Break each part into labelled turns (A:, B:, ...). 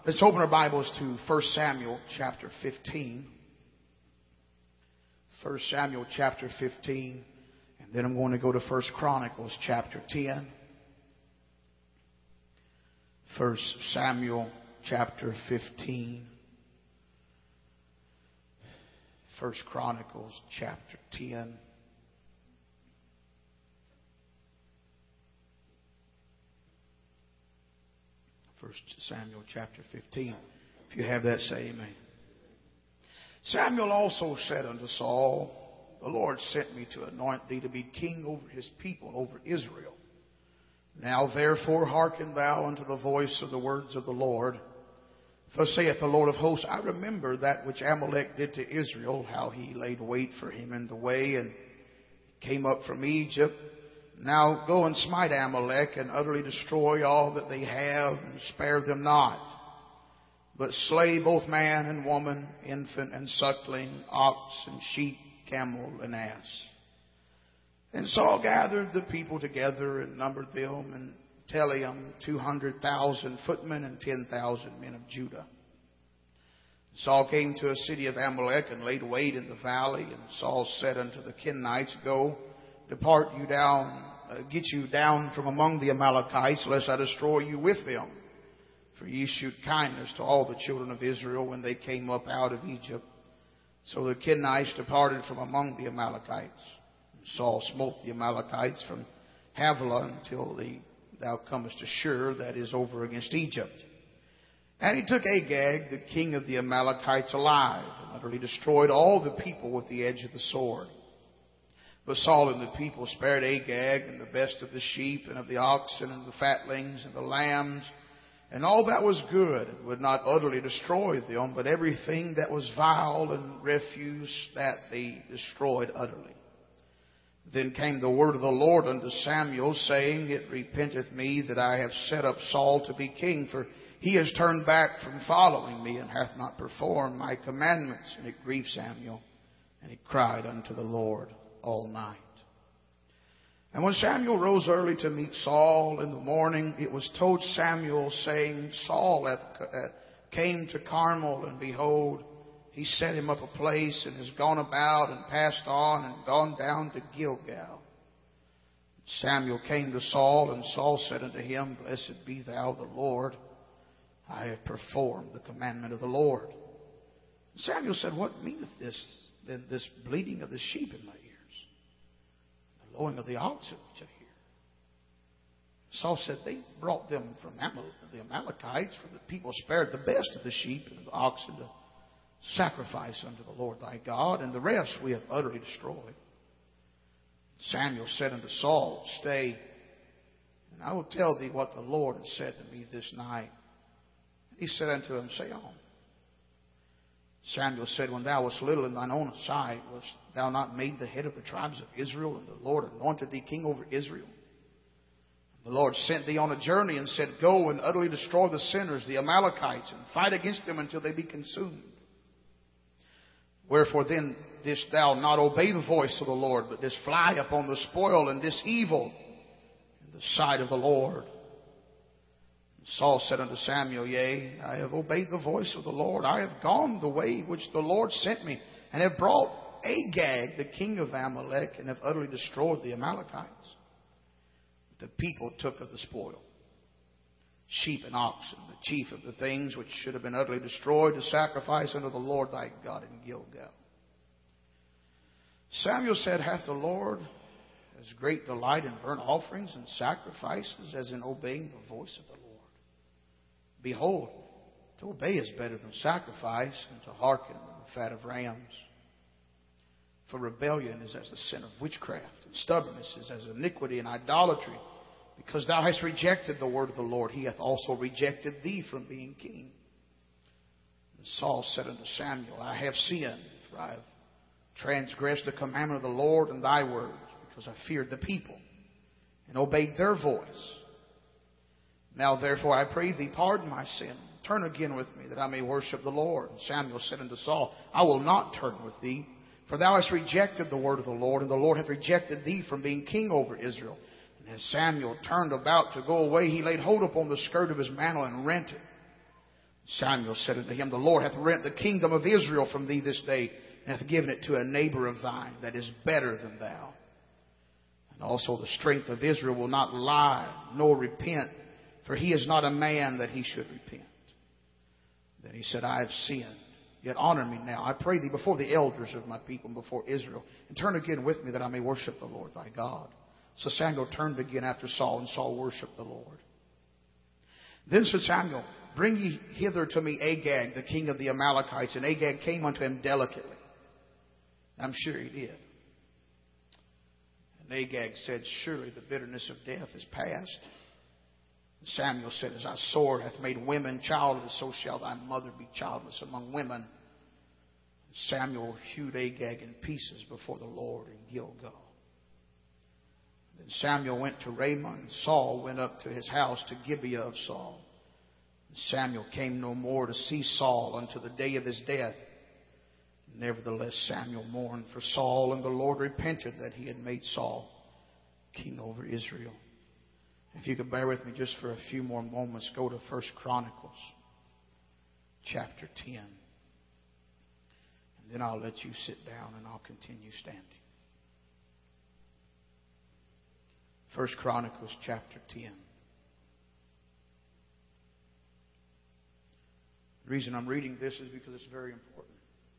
A: Let's open our Bibles to 1 Samuel chapter 15. 1 Samuel chapter 15. And then I'm going to go to 1 Chronicles chapter 10. 1 Samuel chapter 15. 1 Chronicles chapter 10. 1 Samuel chapter 15. If you have that, say amen. Samuel also said unto Saul, The Lord sent me to anoint thee to be king over his people, over Israel. Now therefore hearken thou unto the voice of the words of the Lord. Thus saith the Lord of hosts, I remember that which Amalek did to Israel, how he laid wait for him in the way, and came up from Egypt. Now go and smite Amalek, and utterly destroy all that they have, and spare them not. But slay both man and woman, infant and suckling, ox and sheep, camel and ass. And Saul gathered the people together, and numbered them, and Telium 200,000 footmen, and 10,000 men of Judah. Saul came to a city of Amalek, and laid wait in the valley. And Saul said unto the Kenites, Go, depart you down, get you down from among the Amalekites, lest I destroy you with them. For ye shewed kindness to all the children of Israel when they came up out of Egypt. So the Kenites departed from among the Amalekites. And Saul smote the Amalekites from Havilah until thou comest to Shur, that is over against Egypt. And he took Agag, the king of the Amalekites, alive, and utterly destroyed all the people with the edge of the sword. But Saul and the people spared Agag, and the best of the sheep, and of the oxen, and the fatlings, and the lambs, and all that was good, and would not utterly destroy them, but everything that was vile and refuse, that they destroyed utterly. Then came the word of the Lord unto Samuel, saying, It repenteth me that I have set up Saul to be king, for he has turned back from following me, and hath not performed my commandments. And it grieved Samuel, and he cried unto the Lord all night. And when Samuel rose early to meet Saul in the morning, it was told Samuel, saying, Saul came to Carmel, and behold, he set him up a place, and has gone about, and passed on, and gone down to Gilgal. Samuel came to Saul, and Saul said unto him, Blessed be thou the Lord, I have performed the commandment of the Lord. Samuel said, What meaneth this bleating of the sheep in my ears? The lowing of the oxen which I hear. Saul said, They brought them from the Amalekites, for the people spared the best of the sheep and of the oxen to sacrifice unto the Lord thy God, and the rest we have utterly destroyed. Samuel said unto Saul, Stay, and I will tell thee what the Lord has said to me this night. And he said unto him, Say on. Samuel said, When thou wast little in thine own sight, wast thou not made the head of the tribes of Israel, and the Lord anointed thee king over Israel? The Lord sent thee on a journey, and said, Go and utterly destroy the sinners, the Amalekites, and fight against them until they be consumed. Wherefore then didst thou not obey the voice of the Lord, but didst fly upon the spoil, and didst evil in the sight of the Lord? Saul said unto Samuel, Yea, I have obeyed the voice of the Lord. I have gone the way which the Lord sent me, and have brought Agag, the king of Amalek, and have utterly destroyed the Amalekites. The people took of the spoil, sheep and oxen, the chief of the things which should have been utterly destroyed, to sacrifice unto the Lord thy God in Gilgal. Samuel said, Hath the Lord as great delight in burnt offerings and sacrifices as in obeying the voice of the Lord? Behold, to obey is better than sacrifice, and to hearken than the fat of rams. For rebellion is as the sin of witchcraft, and stubbornness is as iniquity and idolatry. Because thou hast rejected the word of the Lord, he hath also rejected thee from being king. And Saul said unto Samuel, I have sinned, for I have transgressed the commandment of the Lord and thy words, because I feared the people, and obeyed their voice. Now therefore I pray thee, pardon my sin. Turn again with me, that I may worship the Lord. And Samuel said unto Saul, I will not turn with thee, for thou hast rejected the word of the Lord, and the Lord hath rejected thee from being king over Israel. And as Samuel turned about to go away, he laid hold upon the skirt of his mantle and rent it. Samuel said unto him, The Lord hath rent the kingdom of Israel from thee this day, and hath given it to a neighbor of thine that is better than thou. And also the strength of Israel will not lie, nor repent, for he is not a man that he should repent. Then he said, I have sinned. Yet honor me now, I pray thee, before the elders of my people and before Israel, and turn again with me that I may worship the Lord thy God. So Samuel turned again after Saul, and Saul worshipped the Lord. Then said Samuel, Bring ye hither to me Agag, the king of the Amalekites. And Agag came unto him delicately. I'm sure he did. And Agag said, Surely the bitterness of death is past. And Samuel said, As thy sword hath made women childless, so shall thy mother be childless among women. And Samuel hewed Agag in pieces before the Lord in Gilgal. Then Samuel went to Ramah, and Saul went up to his house to Gibeah of Saul. And Samuel came no more to see Saul unto the day of his death. Nevertheless, Samuel mourned for Saul, and the Lord repented that he had made Saul king over Israel. If you could bear with me just for a few more moments, go to 1 Chronicles chapter 10. And then I'll let you sit down and I'll continue standing. 1 Chronicles chapter 10. The reason I'm reading this is because it's very important.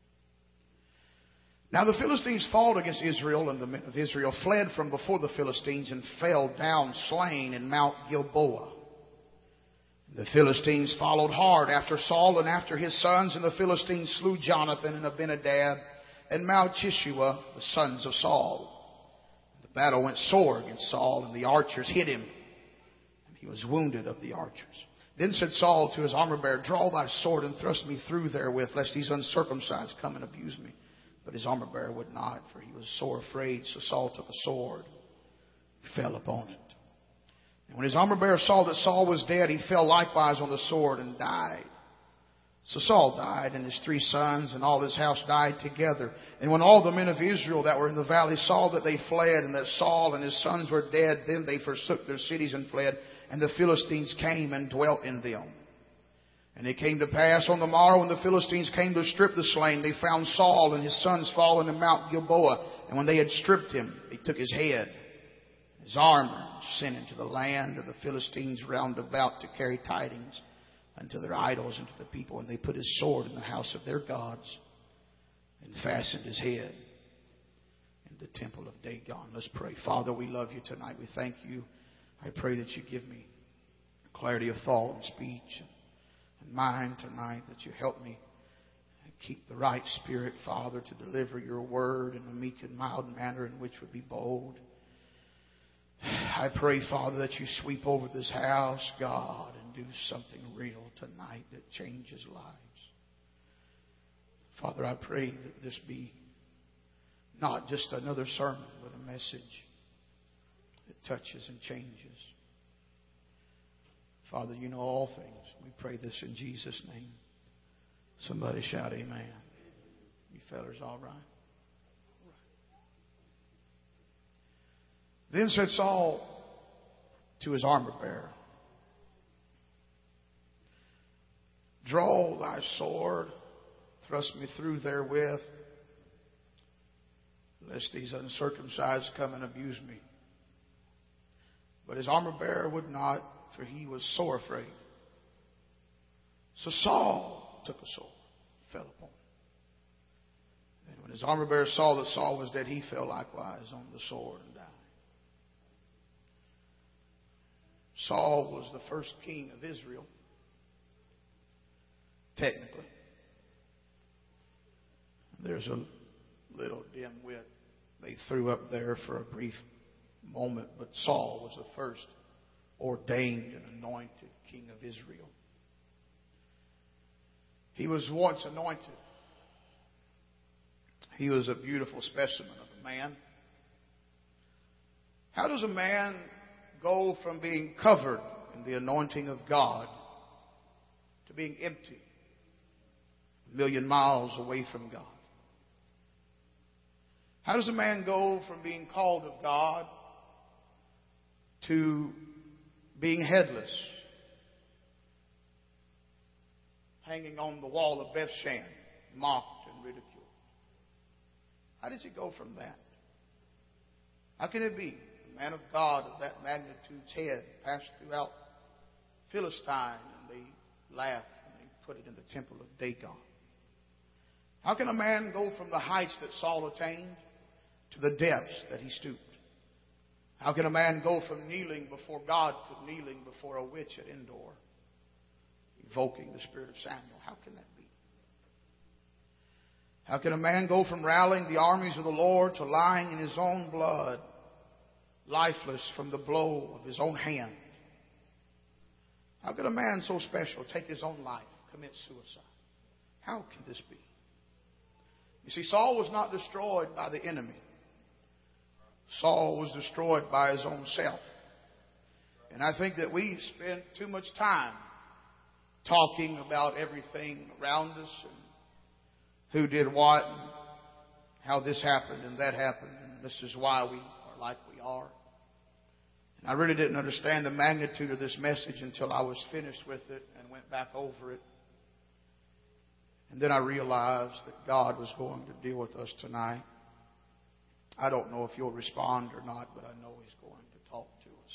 A: Now the Philistines fought against Israel, and the men of Israel fled from before the Philistines and fell down slain in Mount Gilboa. The Philistines followed hard after Saul and after his sons, and the Philistines slew Jonathan and Abinadab and Malchishua, the sons of Saul. The battle went sore against Saul, and the archers hit him, and he was wounded of the archers. Then said Saul to his armor-bearer, Draw thy sword and thrust me through therewith, lest these uncircumcised come and abuse me. But his armor-bearer would not, for he was sore afraid. So Saul took a sword, fell upon it. And when his armor-bearer saw that Saul was dead, he fell likewise on the sword and died. So Saul died, and his 3 sons, and all his house died together. And when all the men of Israel that were in the valley saw that they fled, and that Saul and his sons were dead, then they forsook their cities and fled. And the Philistines came and dwelt in them. And it came to pass on the morrow, when the Philistines came to strip the slain, they found Saul and his sons fallen in Mount Gilboa. And when they had stripped him, they took his head, his armor, and sent into the land of the Philistines round about to carry tidings unto their idols and to the people. And they put his sword in the house of their gods and fastened his head in the temple of Dagon. Let's pray. Father, we love you tonight. We thank you. I pray that you give me clarity of thought and speech and mind tonight, that you help me keep the right spirit, Father, to deliver your word in a meek and mild manner in which would be bold. I pray, Father, that you sweep over this house, God, and do something real tonight that changes lives. Father, I pray that this be not just another sermon, but a message that touches and changes. Father, you know all things. We pray this in Jesus' name. Somebody shout amen. You fellers all right? Then said Saul to his armor-bearer, Draw thy sword, thrust me through therewith, lest these uncircumcised come and abuse me. But his armor-bearer would not, for he was sore afraid. So Saul took a sword, fell upon him. And when his armor-bearer saw that Saul was dead, he fell likewise on the sword and died. Saul was the first king of Israel, technically. There's a little dim wit they threw up there for a brief moment, but Saul was the first ordained and anointed king of Israel. He was once anointed. He was a beautiful specimen of a man. How does a man go from being covered in the anointing of God to being empty, a million miles away from God? How does a man go from being called of God to being headless? hanging on the wall of Bethshan, mocked and ridiculed. How does he go from that? How can it be? A man of God of that magnitude's head passed throughout Philistine, and they laughed and they put it in the temple of Dagon. How can a man go from the heights that Saul attained to the depths that he stooped? How can a man go from kneeling before God to kneeling before a witch at Endor, evoking the spirit of Samuel? How can that be? How can a man go from rallying the armies of the Lord to lying in his own blood, lifeless from the blow of his own hand? How can a man so special take his own life, commit suicide? How can this be? You see, Saul was not destroyed by the enemy. Saul was destroyed by his own self. And I think that we spend too much time talking about everything around us and who did what and how this happened and that happened and this is why we are like we are. And I really didn't understand the magnitude of this message until I was finished with it and went back over it. And then I realized that God was going to deal with us tonight. I don't know if you'll respond or not, but I know He's going to talk to us.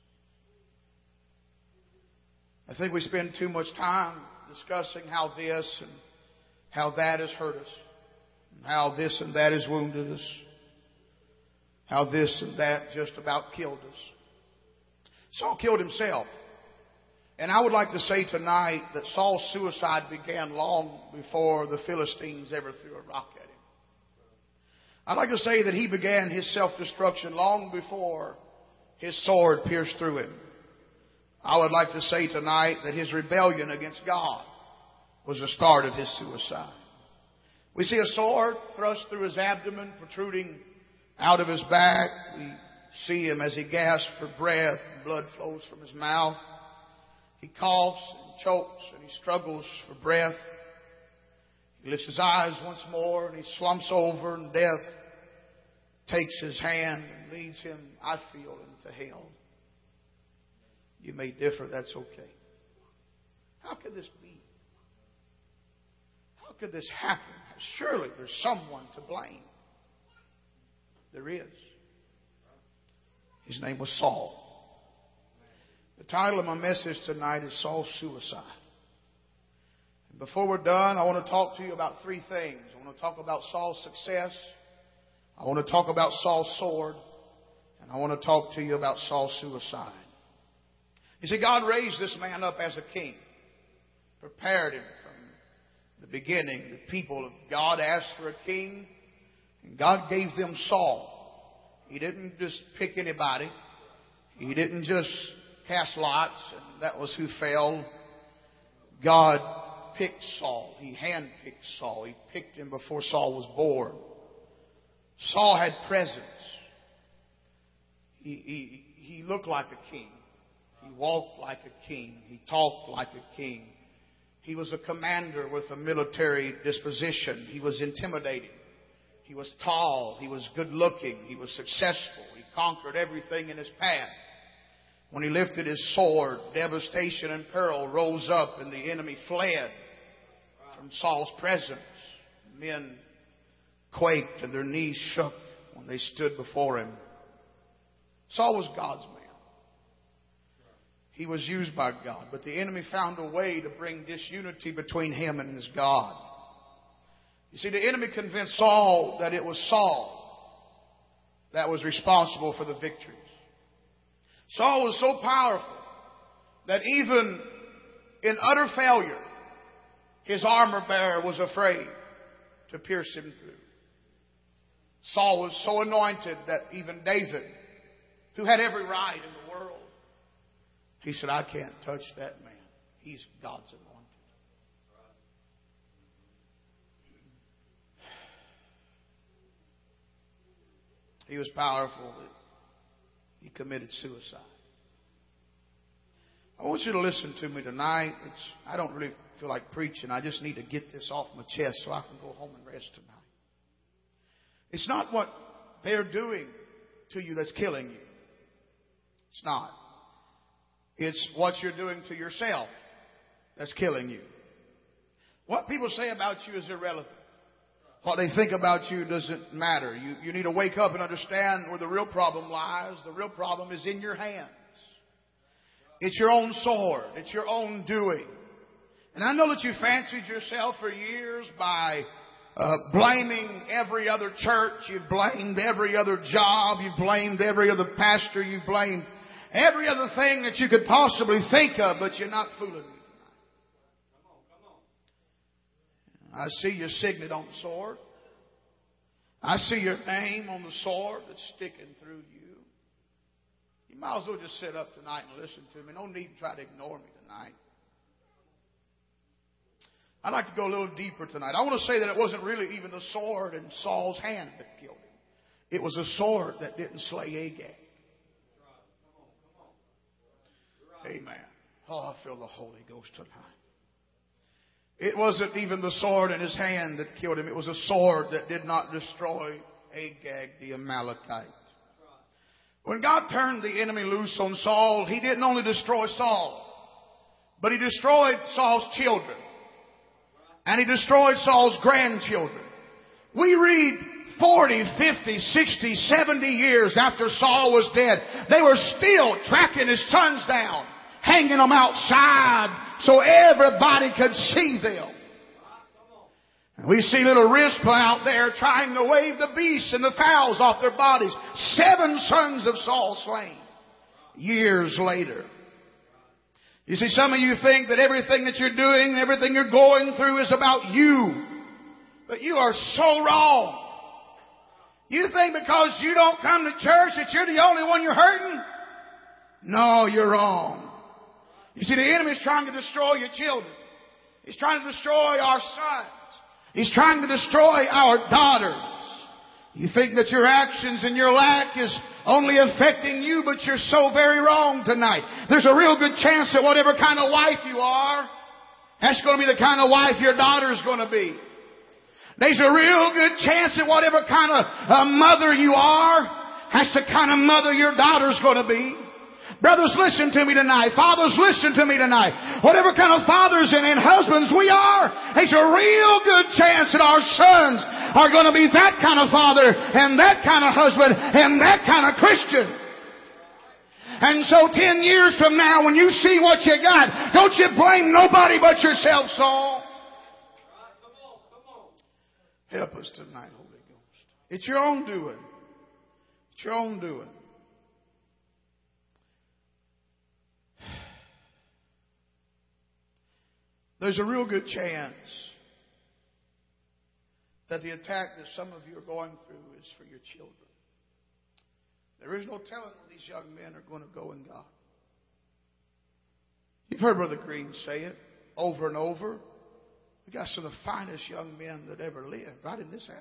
A: I think we spend too much time discussing how this and how that has hurt us, and how this and that has wounded us, how this and that just about killed us. Saul killed himself. And I would like to say tonight that Saul's suicide began long before the Philistines ever threw a rock at him. I'd like to say that he began his self-destruction long before his sword pierced through him. I would like to say tonight that his rebellion against God was the start of his suicide. We see a sword thrust through his abdomen, protruding out of his back. We see him as he gasps for breath. Blood flows from his mouth. He coughs and chokes and he struggles for breath. He lifts his eyes once more and he slumps over, and death takes his hand and leads him, I feel, into hell. You may differ, that's okay. How could this be? How could this happen? Surely there's someone to blame. There is. His name was Saul. The title of my message tonight is Saul's Suicide. And before we're done, I want to talk to you about three things. I want to talk about Saul's success. I want to talk about Saul's sword. And I want to talk to you about Saul's suicide. You see, God raised this man up as a king. Prepared him from the beginning. The people of God asked for a king. And God gave them Saul. He didn't just pick anybody. He didn't just cast lots and that was who fell. God picked Saul. He handpicked Saul. He picked him before Saul was born. Saul had presence. He looked like a king. He walked like a king. He talked like a king. He was a commander with a military disposition. He was intimidating. He was tall. He was good looking. He was successful. He conquered everything in his path. When he lifted his sword, devastation and peril rose up and the enemy fled from Saul's presence. Men quaked and their knees shook when they stood before him. Saul was God's man. He was used by God, but the enemy found a way to bring disunity between him and his God. You see, the enemy convinced Saul that it was Saul that was responsible for the victories. Saul was so powerful that even in utter failure, his armor bearer was afraid to pierce him through. Saul was so anointed that even David, who had every right in the world, he said, I can't touch that man. He's God's anointed. He was powerful. He committed suicide. I want you to listen to me tonight. I don't really feel like preaching. I just need to get this off my chest so I can go home and rest tonight. It's not what they're doing to you that's killing you. It's not. It's what you're doing to yourself that's killing you. What people say about you is irrelevant. What they think about you doesn't matter. You need to wake up and understand where the real problem lies. The real problem is in your hands. It's your own sword. It's your own doing. And I know that you fancied yourself for years by blaming every other church. You've blamed every other job. You've blamed every other pastor. You've blamed every other thing that you could possibly think of, but you're not fooling me tonight. I see your signet on the sword. I see your name on the sword that's sticking through you. You might as well just sit up tonight and listen to me. No need to try to ignore me tonight. I'd like to go a little deeper tonight. I want to say that it wasn't really even the sword in Saul's hand that killed him. It was a sword that didn't slay Agag. Amen. Oh, I feel the Holy Ghost tonight. It wasn't even the sword in his hand that killed him. It was a sword that did not destroy Agag the Amalekite. When God turned the enemy loose on Saul, He didn't only destroy Saul, but He destroyed Saul's children. And He destroyed Saul's grandchildren. We read 40, 50, 60, 70 years after Saul was dead, they were still tracking his sons down, hanging them outside so everybody could see them. And we see little Rizpah out there trying to wave the beasts and the fowls off their bodies. 7 sons of Saul slain years later. You see, some of you think that everything that you're doing, everything you're going through is about you. But you are so wrong. You think because you don't come to church that you're the only one you're hurting? No, you're wrong. You see, the enemy is trying to destroy your children. He's trying to destroy our sons. He's trying to destroy our daughters. You think that your actions and your lack is only affecting you, but you're so very wrong tonight. There's a real good chance that whatever kind of wife you are, that's going to be the kind of wife your daughter's going to be. There's a real good chance that whatever kind of mother you are, that's the kind of mother your daughter's going to be. Brothers, listen to me tonight. Fathers, listen to me tonight. Whatever kind of fathers and husbands we are, there's a real good chance that our sons are going to be that kind of father and that kind of husband and that kind of Christian. And so 10 years from now, when you see what you got, don't you blame nobody but yourself, Saul. Help us tonight, Holy Ghost. It's your own doing. It's your own doing. There's a real good chance that the attack that some of you are going through is for your children. There is no telling where these young men are going to go in God. You've heard Brother Green say it over and over. We got some of the finest young men that ever lived right in this house.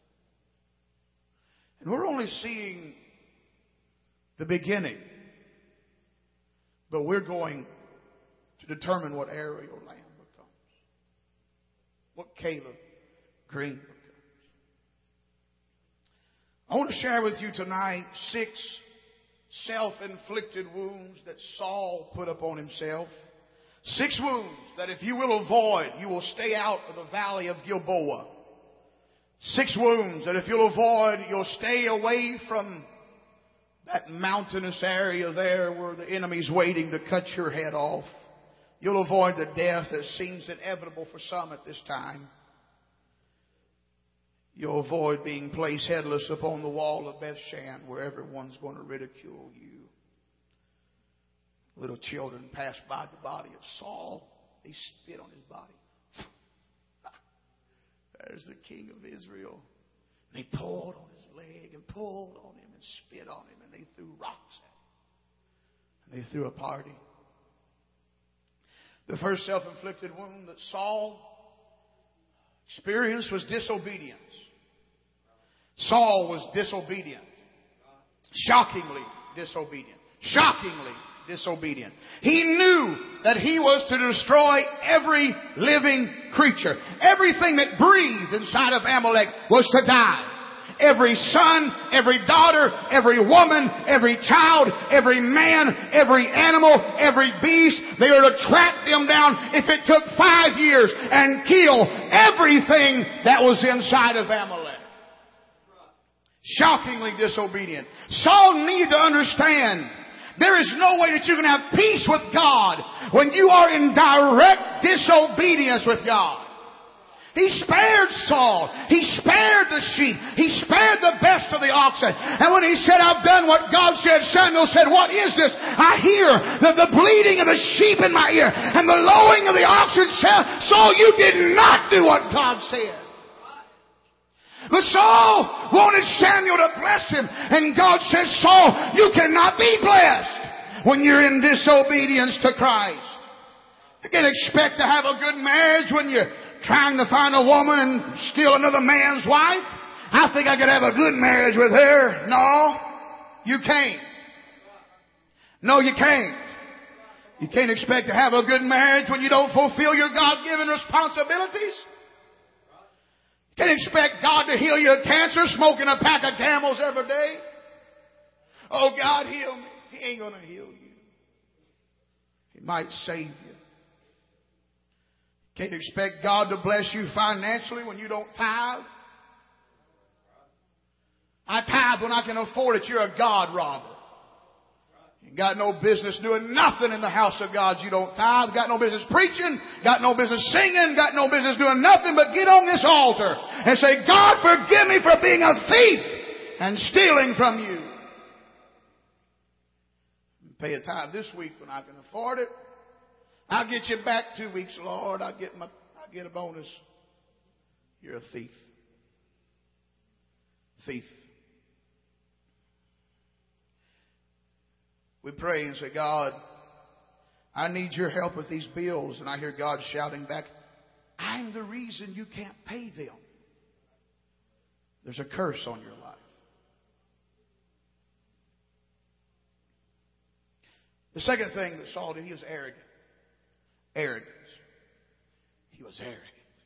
A: And we're only seeing the beginning. But we're going to determine what Ariel Lamb becomes. What Caleb Green becomes. I want to share with you tonight 6 self-inflicted wounds that Saul put upon himself. 6 wounds that if you will avoid, you will stay out of the valley of Gilboa. 6 wounds that if you'll avoid, you'll stay away from that mountainous area there where the enemy's waiting to cut your head off. You'll avoid the death that seems inevitable for some at this time. You'll avoid being placed headless upon the wall of Bethshan where everyone's going to ridicule you. Little children passed by the body of Saul. They spit on his body. There's the king of Israel. And they pulled on his leg and pulled on him and spit on him. And they threw rocks at him. And they threw a party. The first self-inflicted wound that Saul experienced was disobedience. Saul was disobedient. Shockingly disobedient. Shockingly disobedient. He knew that he was to destroy every living creature. Everything that breathed inside of Amalek was to die. every son, every daughter, every woman, every child, every man, every animal, every beast. They are to track them down if it took 5 years and kill everything that was inside of Amalek. Shockingly disobedient. Saul needed to understand there is no way that you can have peace with God when you are in direct disobedience with God. He spared Saul. He spared the sheep. He spared the best of the oxen. And when he said, I've done what God said, Samuel said, what is this? I hear the bleating of the sheep in my ear and the lowing of the oxen. Saul, you did not do what God said. But Saul wanted Samuel to bless him. And God says, Saul, you cannot be blessed when you're in disobedience to Christ. You can't expect to have a good marriage when you're trying to find a woman and steal another man's wife. I think I could have a good marriage with her. No, you can't. No, you can't. You can't expect to have a good marriage when you don't fulfill your God-given responsibilities. You can't expect God to heal your cancer smoking a pack of Camels every day. Oh, God, heal me. He ain't going to heal you. He might save you. Can't expect God to bless you financially when you don't tithe. I tithe when I can afford it. You're a God robber. You got no business doing nothing in the house of God. You don't tithe. Got no business preaching. Got no business singing. Got no business doing nothing but get on this altar and say, God, forgive me for being a thief and stealing from you. Pay a tithe this week when I can afford it. I'll get you back 2 weeks, Lord. I'll get a bonus. You're a thief. Thief. We pray and say, God, I need your help with these bills. And I hear God shouting back, I'm the reason you can't pay them. There's a curse on your life. The second thing that Saul did, he was arrogant. Arrogance. He was arrogant.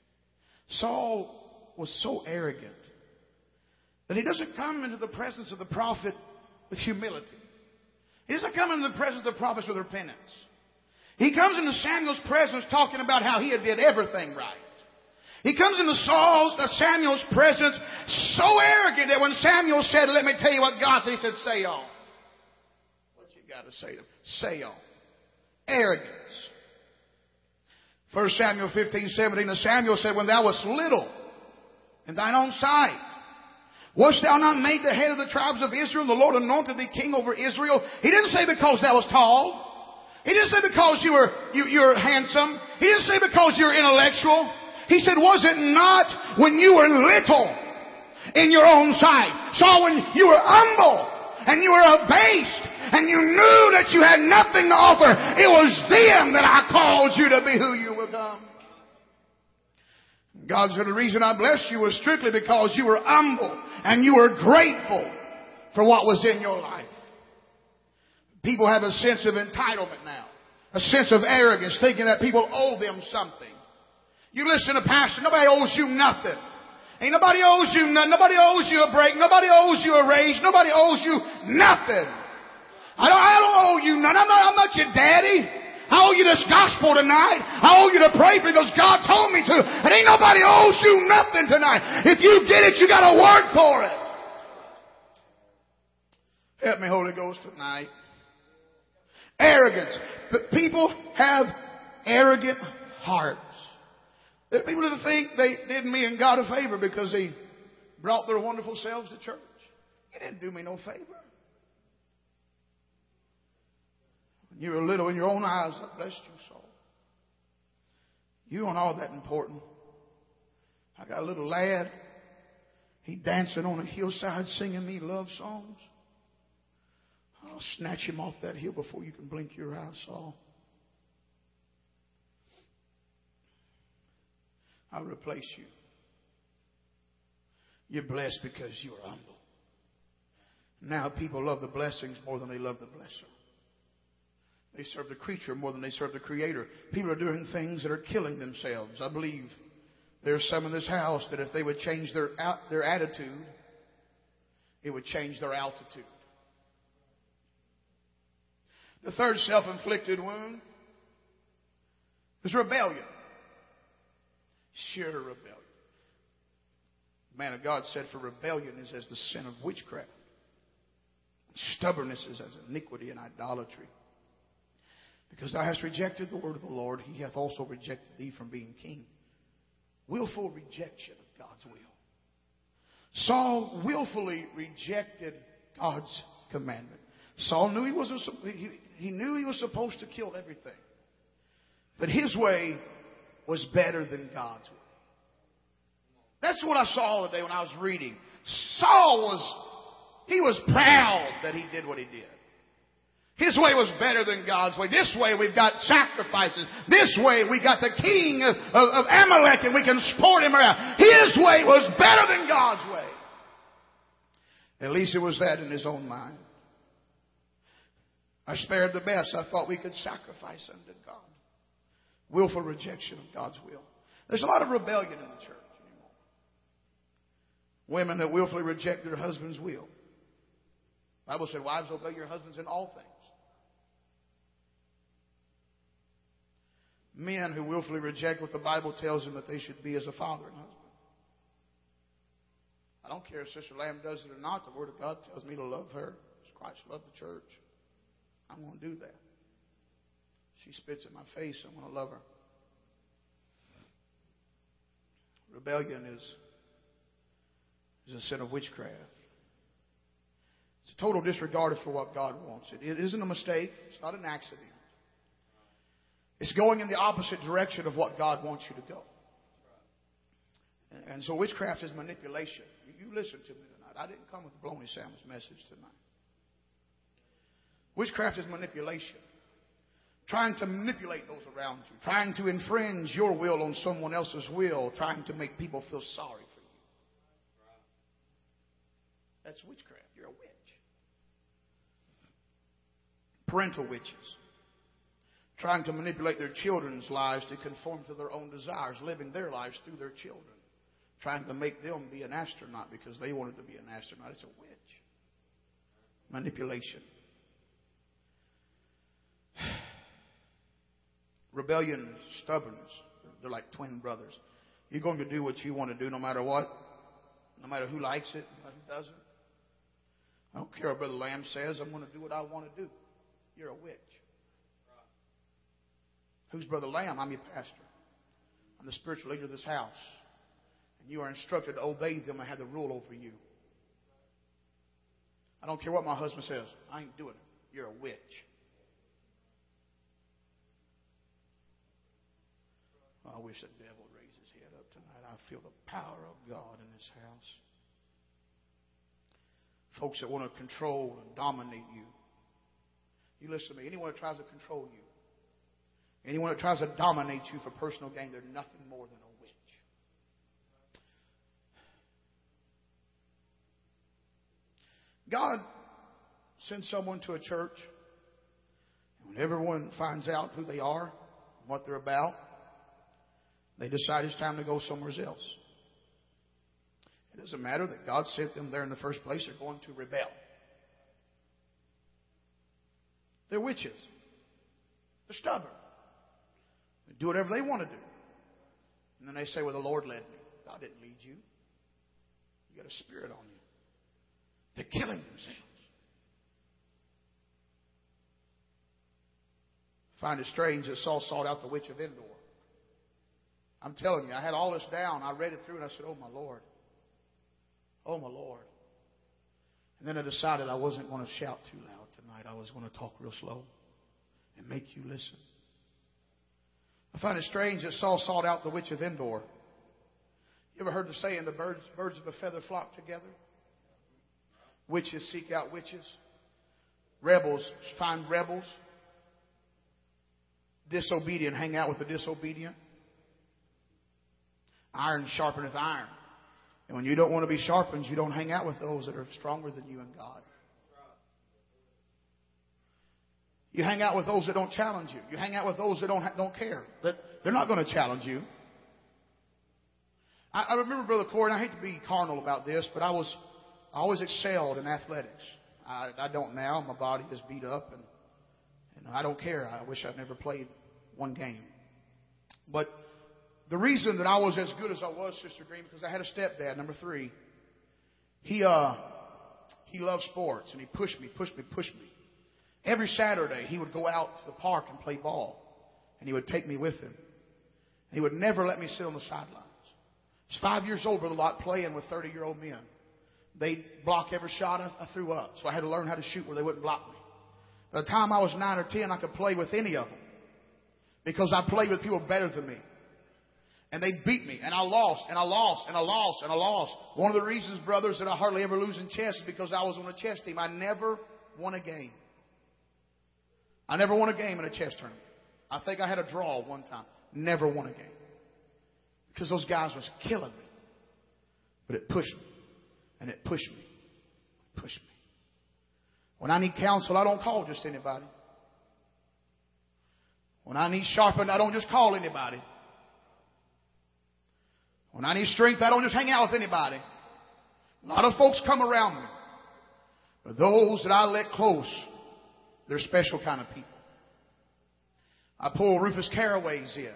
A: Saul was so arrogant that he doesn't come into the presence of the prophet with humility. He doesn't come into the presence of the prophet with repentance. He comes into Samuel's presence talking about how he had did everything right. He comes into Samuel's presence so arrogant that when Samuel said, let me tell you what God said, he said, say on. What you got to say to him? Say on. Arrogance. 1 Samuel 15:17, and Samuel said, when thou wast little in thine own sight, wast thou not made the head of the tribes of Israel? The Lord anointed thee king over Israel. He didn't say because thou was tall. He didn't say because you were handsome. He didn't say because you're intellectual. He said, was it not when you were little in your own sight? So when you were humble and you were abased and you knew that you had nothing to offer, it was then that I called you to be who you will come. God said, the reason I blessed you was strictly because you were humble and you were grateful for what was in your life. People have a sense of entitlement now, a sense of arrogance, thinking that people owe them something. You listen to pastor, nobody owes you nothing. Ain't nobody owes you nothing. Nobody owes you a break. Nobody owes you a raise. Nobody owes you nothing. I don't owe you nothing. I'm not your daddy. I owe you this gospel tonight. I owe you to pray for it because God told me to. And ain't nobody owes you nothing tonight. If you get it, you got to work for it. Help me, Holy Ghost, tonight. Arrogance. But people have arrogant hearts. There are people that think they did me and God a favor because they brought their wonderful selves to church. You didn't do me no favor. When you were little in your own eyes, I blessed you, Saul. You aren't all that important. I got a little lad. He dancing on a hillside singing me love songs. I'll snatch him off that hill before you can blink your eyes, Saul. I'll replace you. You're blessed because you are humble. Now people love the blessings more than they love the blesser. They serve the creature more than they serve the Creator. People are doing things that are killing themselves. I believe there's some in this house that if they would change their attitude it would change their altitude. The third self-inflicted wound is rebellion. Sheer rebellion. The man of God said, for rebellion is as the sin of witchcraft. Stubbornness is as iniquity and idolatry. Because thou hast rejected the word of the Lord, he hath also rejected thee from being king. Willful rejection of God's will. Saul willfully rejected God's commandment. Saul knew he knew he was supposed to kill everything. But his way was better than God's way. That's what I saw today when I was reading. Saul was proud that he did what he did. His way was better than God's way. This way we've got sacrifices. This way we got the king of Amalek and we can sport him around. His way was better than God's way. At least it was that in his own mind. I spared the best. I thought we could sacrifice unto God. Willful rejection of God's will. There's a lot of rebellion in the church anymore. Women that willfully reject their husband's will. The Bible said, wives, obey your husbands in all things. Men who willfully reject what the Bible tells them that they should be as a father and husband. I don't care if Sister Lamb does it or not. The Word of God tells me to love her as Christ loved the church. I'm going to do that. She spits in my face. I'm going to love her. Rebellion is a sin of witchcraft. It's a total disregard for what God wants. It isn't a mistake. It's not an accident. It's going in the opposite direction of what God wants you to go. And so witchcraft is manipulation. You listen to me tonight. I didn't come with a bologna sandwich message tonight. Witchcraft is manipulation. Trying to manipulate those around you. Trying to infringe your will on someone else's will. Trying to make people feel sorry for you. That's witchcraft. You're a witch. Parental witches. Trying to manipulate their children's lives to conform to their own desires. Living their lives through their children. Trying to make them be an astronaut because they wanted to be an astronaut. It's a witch. Manipulation. Rebellion, stubbornness. They're like twin brothers. You're going to do what you want to do no matter what. No matter who likes it, no matter who doesn't. I don't care what Brother Lamb says. I'm going to do what I want to do. You're a witch. Who's Brother Lamb? I'm your pastor. I'm the spiritual leader of this house. And you are instructed to obey them and have the rule over you. I don't care what my husband says. I ain't doing it. You're a witch. I wish the devil would raise his head up tonight. I feel the power of God in this house. Folks that want to control and dominate you. You listen to me. Anyone that tries to control you, anyone that tries to dominate you for personal gain, they're nothing more than a witch. God sends someone to a church, and when everyone finds out who they are and what they're about, they decide it's time to go somewhere else. It doesn't matter that God sent them there in the first place. They're going to rebel. They're witches. They're stubborn. They do whatever they want to do. And then they say, well, the Lord led me. God didn't lead you. You got a spirit on you. They're killing themselves. I find it strange that Saul sought out the witch of Endor. I'm telling you, I had all this down. I read it through and I said, oh, my Lord. Oh, my Lord. And then I decided I wasn't going to shout too loud tonight. I was going to talk real slow and make you listen. I find it strange that Saul sought out the witch of Endor. You ever heard the saying, the birds of a feather flock together? Witches seek out witches. Rebels find rebels. Disobedient hang out with the disobedient. Iron sharpeneth iron. And when you don't want to be sharpened, you don't hang out with those that are stronger than you in God. You hang out with those that don't challenge you. You hang out with those that don't care. That they're not going to challenge you. I remember, Brother Corey, and I hate to be carnal about this, but I was always excelled in athletics. I don't now. My body is beat up, and I don't care. I wish I'd never played one game. But the reason that I was as good as I was, Sister Green, because I had a stepdad, number 3. He loved sports, and he pushed me. Every Saturday, he would go out to the park and play ball, and he would take me with him. He would never let me sit on the sidelines. I was 5 years old, Brother Lott, playing with 30-year-old men. They'd block every shot I threw up, so I had to learn how to shoot where they wouldn't block me. By the time I was 9 or 10, I could play with any of them because I played with people better than me. And they beat me, and I lost. One of the reasons, brothers, that I hardly ever lose in chess is because I was on a chess team. I never won a game. I never won a game in a chess tournament. I think I had a draw one time. Never won a game. Because those guys was killing me. But it pushed me. And it pushed me. When I need counsel, I don't call just anybody. When I need sharpened, I don't just call anybody. When I need strength, I don't just hang out with anybody. A lot of folks come around me. But those that I let close, they're special kind of people. I pull Rufus Carraway's in.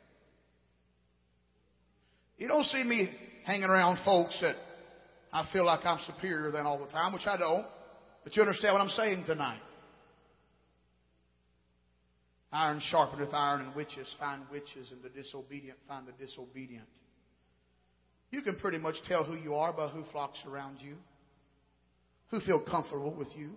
A: You don't see me hanging around folks that I feel like I'm superior than all the time, which I don't. But you understand what I'm saying tonight. Iron sharpeneth iron, and witches find witches, and the disobedient find the disobedient. You can pretty much tell who you are by who flocks around you, who feel comfortable with you.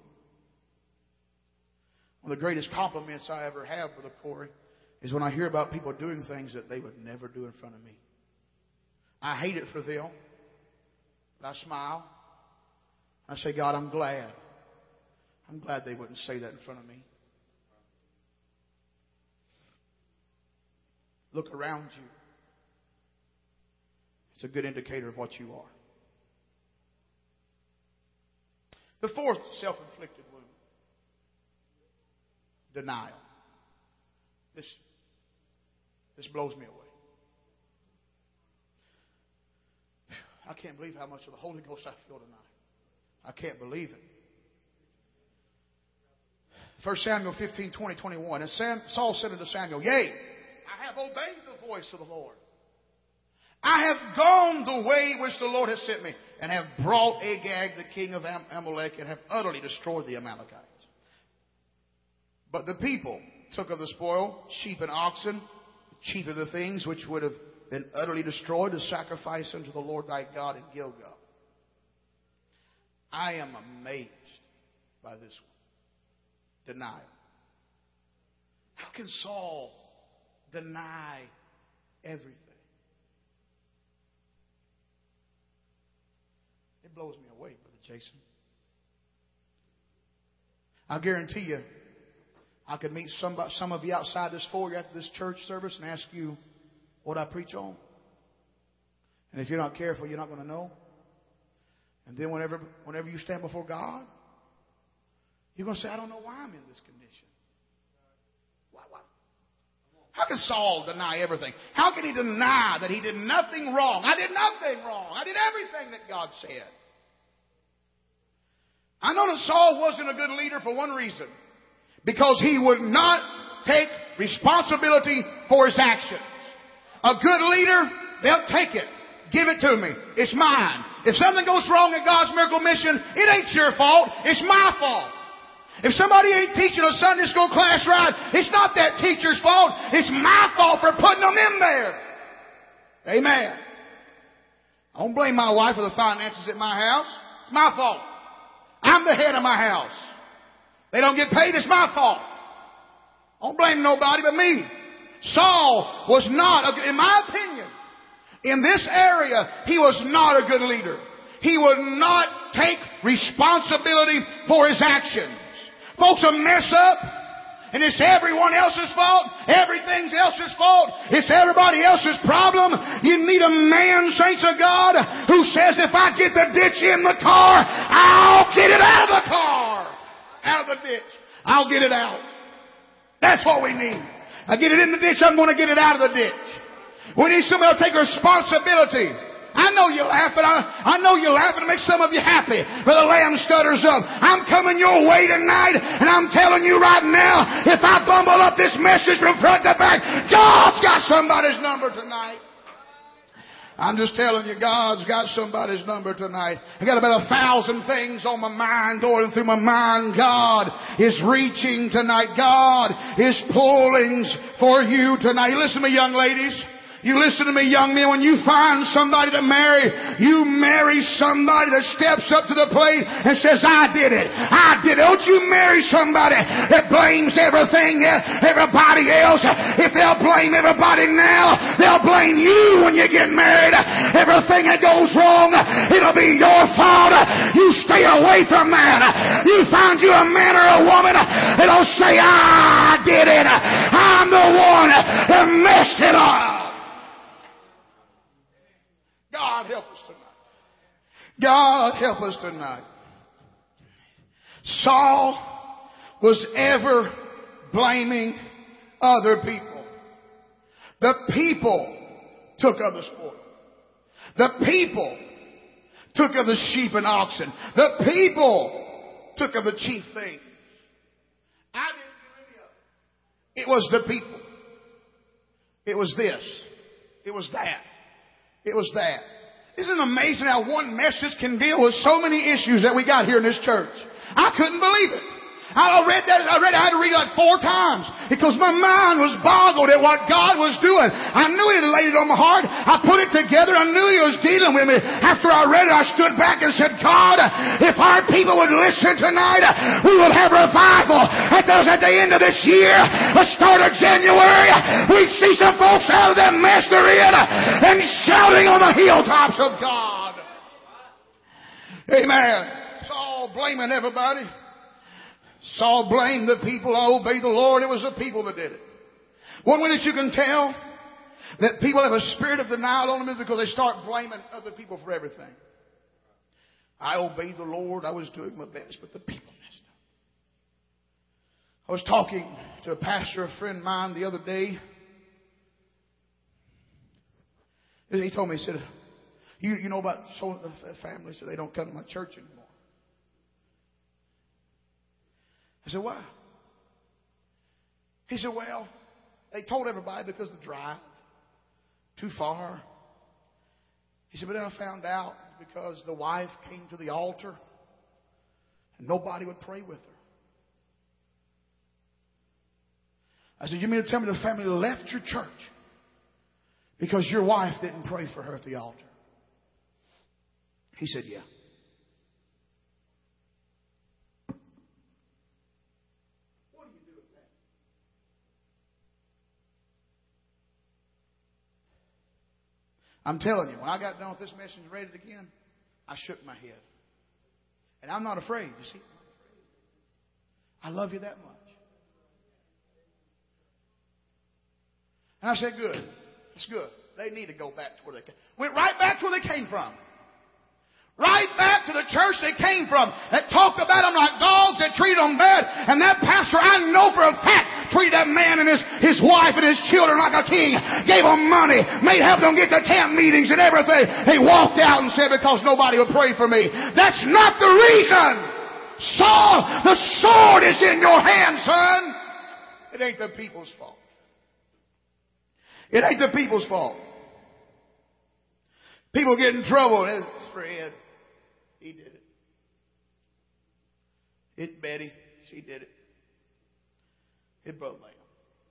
A: One of the greatest compliments I ever have, Brother Corey, is when I hear about people doing things that they would never do in front of me. I hate it for them, but I smile. I say, God, I'm glad. I'm glad they wouldn't say that in front of me. Look around you. It's a good indicator of what you are. The fourth self-inflicted wound. Denial. This blows me away. I can't believe how much of the Holy Ghost I feel tonight. I can't believe it. 1 Samuel 15, 20, 21. And Saul said unto Samuel, Yea, I have obeyed the voice of the Lord. I have gone the way which the Lord has sent me, and have brought Agag, the king of Amalek, and have utterly destroyed the Amalekites. But the people took of the spoil sheep and oxen, chief of the things which would have been utterly destroyed, to sacrifice unto the Lord thy God in Gilgal. I am amazed by this one. Denial. How can Saul deny everything? It blows me away, Brother Jason. I guarantee you, I could meet some of you outside this foyer after this church service and ask you what I preach on. And if you're not careful, you're not going to know. And then whenever you stand before God, you're going to say, I don't know why I'm in this condition. Why? How can Saul deny everything? How can he deny that he did nothing wrong? I did nothing wrong. I did everything that God said. I know that Saul wasn't a good leader for one reason. Because he would not take responsibility for his actions. A good leader, they'll take it. Give it to me. It's mine. If something goes wrong in God's miracle mission, it ain't your fault. It's my fault. If somebody ain't teaching a Sunday school class right, it's not that teacher's fault. It's my fault for putting them in there. Amen. I don't blame my wife for the finances at my house. It's my fault. I'm the head of my house. They don't get paid, it's my fault. I don't blame nobody but me. Saul was not, in my opinion, in this area, he was not a good leader. He would not take responsibility for his actions. Folks will mess up, and it's everyone else's fault. Everything else's fault. It's everybody else's problem. You need a man, saints of God, who says, if I get the ditch in the car, I'll get it out of the car. Out of the ditch. I'll get it out. That's what we need. I get it in the ditch, I'm going to get it out of the ditch. We need somebody to take responsibility. I know you're laughing. I know you're laughing to make some of you happy. Brother Lamb stutters up. I'm coming your way tonight, and I'm telling you right now, if I bumble up this message from front to back, God's got somebody's number tonight. I'm just telling you, God's got somebody's number tonight. I got about 1,000 things on my mind, going through my mind. God is reaching tonight. God is pulling for you tonight. Listen to me, young ladies. You listen to me, young men. When you find somebody to marry, you marry somebody that steps up to the plate and says, I did it. I did it. Don't you marry somebody that blames everything, everybody else. If they'll blame everybody now, they'll blame you when you get married. Everything that goes wrong, it'll be your fault. You stay away from that. You find you a man or a woman that'll say, I did it. I'm the one that messed it up. God help us tonight. God help us tonight. Saul was ever blaming other people. The people took of the spoil. The people took of the sheep and oxen. The people took of the chief things. I didn't do any of it. It was the people. It was this. It was that. It was that. Isn't it amazing how one message can deal with so many issues that we got here in this church? I couldn't believe it. I had to read it like 4 times because my mind was boggled at what God was doing. I knew He had laid it on my heart. I put it together. I knew He was dealing with me. After I read it, I stood back and said, God, if our people would listen tonight, we will have revival at the end of this year. The start of January, we see some folks out of that mess they're in and shouting on the hilltops of God. Amen. Saul blaming everybody. Saul blamed the people. I obeyed the Lord. It was the people that did it. One way that you can tell that people have a spirit of denial on them is because they start blaming other people for everything. I obeyed the Lord. I was doing my best, but the people messed up. I was talking to a pastor, a friend of mine, the other day. He told me, he said, you know about so the family, so they don't come to my church anymore. I said, why? He said, well, they told everybody because of the drive. Too far. He said, but then I found out because the wife came to the altar and nobody would pray with her. I said, you mean to tell me the family left your church because your wife didn't pray for her at the altar? He said, yeah. I'm telling you, when I got done with this message and read it again, I shook my head. And I'm not afraid. You see, I love you that much. And I said, good. It's good. They need to go back to where they came. Went right back to where they came from. Right back to the church they came from that talked about them like dogs, that treated them bad. And that pastor, I know for a fact, treated that man and his wife and his children like a king. Gave them money. Made help them get to camp meetings and everything. He walked out and said, because nobody would pray for me. That's not the reason. Saul, the sword is in your hand, son. It ain't the people's fault. It ain't the people's fault. People get in trouble. It's Fred. He did it. It's Betty. She did it. It's Brother Lamb.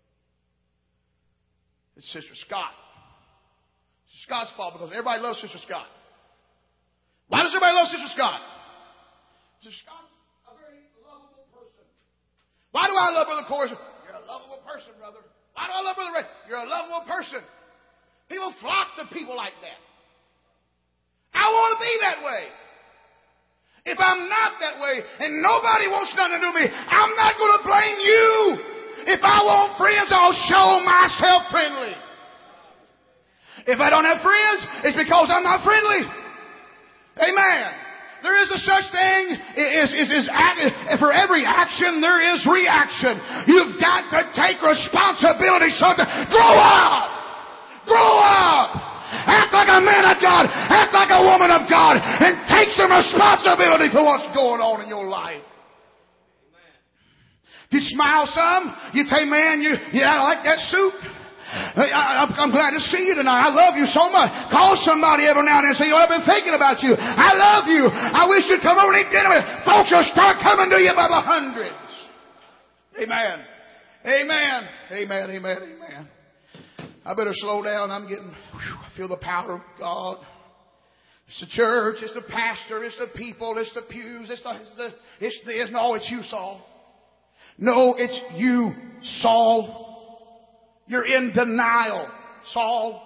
A: It's Sister Scott. It's Scott's fault because everybody loves Sister Scott. Why does everybody love Sister Scott? Sister Scott's a very lovable person. Why do I love Brother Corey? You're a lovable person, brother. Why do I love Brother Ray? You're a lovable person. People flock to people like that. I want to be that way. If I'm not that way and nobody wants nothing to do with me, I'm not going to blame you. If I want friends, I'll show myself friendly. If I don't have friends, it's because I'm not friendly. Amen. There is a such thing for every action there is reaction. You've got to take responsibility, son. Grow up. Grow up. Act like a man of God. Act like a woman of God. And take some responsibility for what's going on in your life. You smile some. You say, man, I like that suit. I'm glad to see you tonight. I love you so much. Call somebody every now and then and say, I've been thinking about you. I love you. I wish you'd come over and eat dinner with me. Folks will start coming to you by the hundreds. Amen. Amen. Amen. Amen. Amen. I better slow down. I feel the power of God. It's the church. It's the pastor. It's the people. It's the pews. No, it's you, Saul. No, it's you, Saul. You're in denial, Saul.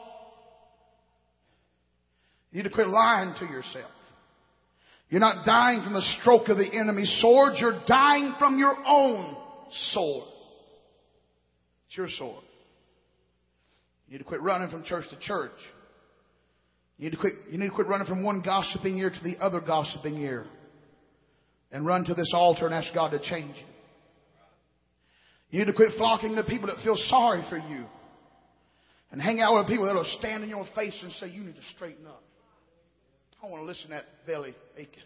A: You need to quit lying to yourself. You're not dying from the stroke of the enemy's sword. You're dying from your own sword. It's your sword. You need to quit running from church to church. You need to quit running from one gossiping ear to the other gossiping ear. And run to this altar and ask God to change you. You need to quit flocking to people that feel sorry for you. And hang out with people that will stand in your face and say, you need to straighten up. I don't want to listen to that belly aching.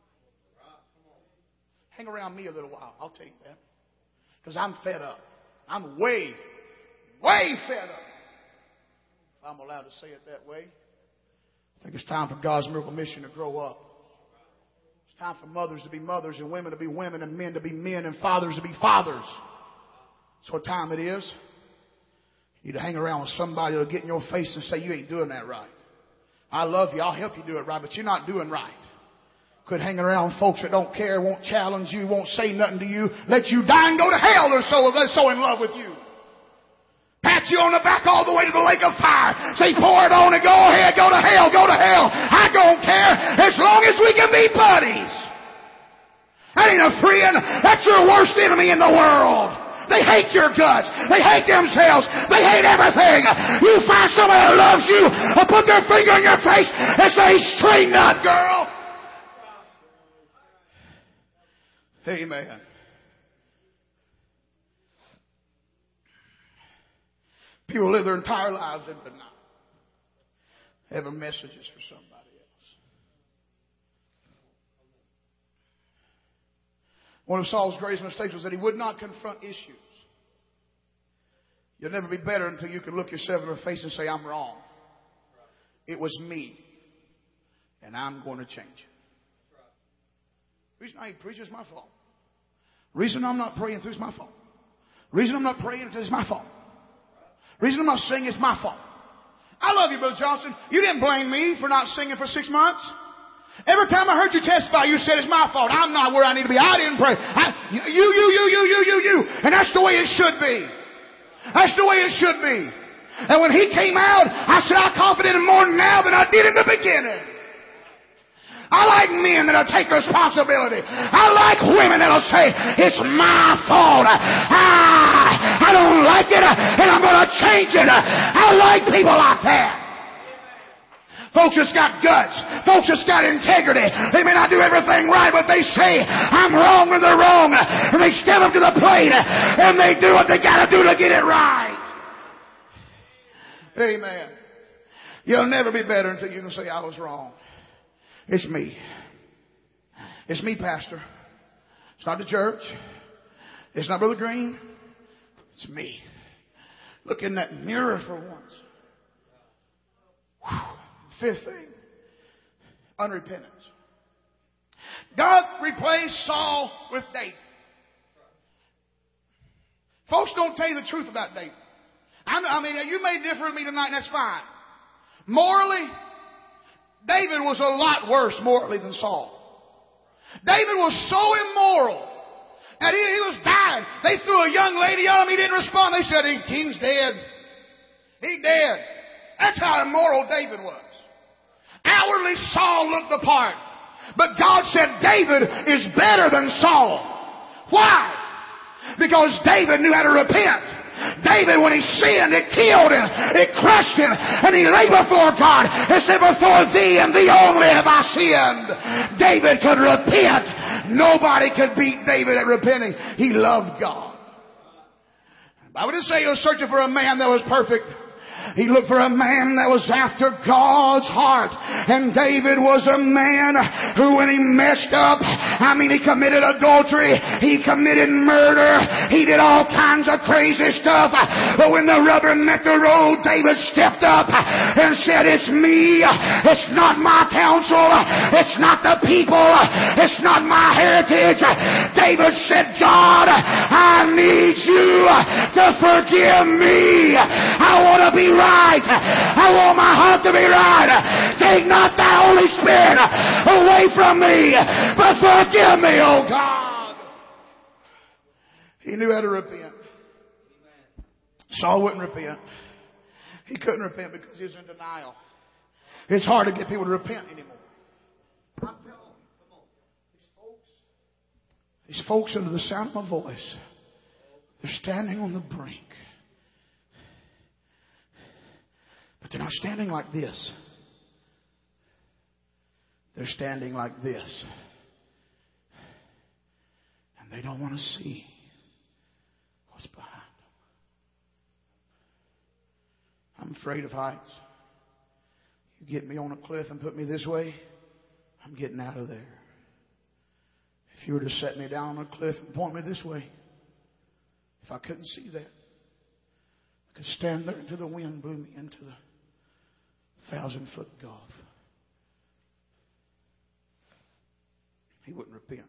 A: Hang around me a little while. I'll take that. Because I'm fed up. I'm way fed up. If I'm allowed to say it that way. I think it's time for God's Miracle Mission to grow up. It's time for mothers to be mothers and women to be women and men to be men and fathers to be fathers. That's what time it is. You need to hang around with somebody that'll get in your face and say, you ain't doing that right. I love you. I'll help you do it right, but you're not doing right. Quit hanging around with folks that don't care, won't challenge you, won't say nothing to you, let you die and go to hell. They're so in love with you. Pat you on the back all the way to the lake of fire. Say, pour it on and go ahead, go to hell, go to hell. I don't care as long as we can be buddies. That ain't a friend. That's your worst enemy in the world. They hate your guts. They hate themselves. They hate everything. You find somebody that loves you, or put their finger in your face and say, straighten up, girl. Amen. People live their entire lives in denial. Having messages for somebody else. One of Saul's greatest mistakes was that he would not confront issues. You'll never be better until you can look yourself in the face and say, I'm wrong. It was me. And I'm going to change it. The reason I ain't preaching is my fault. The reason I'm not praying through is my fault. The reason I'm not praying is my fault. The reason I'm not singing is my fault. I love you, Brother Johnson. You didn't blame me for not singing for 6 months. Every time I heard you testify, you said it's my fault. I'm not where I need to be. I didn't pray. You. And that's the way it should be. That's the way it should be. And when he came out, I said, I'm confident in more now than I did in the beginning. I like men that'll take responsibility. I like women that'll say, it's my fault. I don't like it, and I'm going to change it. I like people like that. Folks that's got guts. Folks that's got integrity. They may not do everything right, but they say, I'm wrong when they're wrong. And they step up to the plate, and they do what they got to do to get it right. Amen. You'll never be better until you can say, I was wrong. It's me. It's me, Pastor. It's not the church. It's not Brother Green. It's me. Look in that mirror for once. Whew. Fifth thing, unrepentance. God replaced Saul with David. Folks don't tell you the truth about David. I mean, you may differ with me tonight, and that's fine. Morally, David was a lot worse morally than Saul. David was so immoral that he was dying. They threw a young lady on him. He didn't respond. They said, the king's dead. He's dead. That's how immoral David was. Outwardly, Saul looked the part. But God said David is better than Saul. Why? Because David knew how to repent. David, when he sinned, it killed him. It crushed him. And he lay before God and said, before thee and thee only have I sinned. David could repent. Nobody could beat David at repenting. He loved God. I wouldn't say he was searching for a man that was perfect. He looked for a man that was after God's heart. And David was a man who, when he messed up, he committed adultery, he committed murder, he did all kinds of crazy stuff. But when the rubber met the road, David stepped up and said, it's me. It's not my counsel. It's not the people. It's not my heritage. David said, God, I need you to forgive me. I want to be right. I want my heart to be right. Take not thy Holy Spirit away from me, but forgive me, oh God. He knew how to repent. Saul wouldn't repent. He couldn't repent because he was in denial. It's hard to get people to repent anymore. I'm telling you, come on. These folks under the sound of my voice, they're standing on the brink. But they're not standing like this. They're standing like this. And they don't want to see what's behind them. I'm afraid of heights. You get me on a cliff and put me this way, I'm getting out of there. If you were to set me down on a cliff and point me this way, if I couldn't see that, I could stand there until the wind blew me into the 1,000-foot gulf. He wouldn't repent.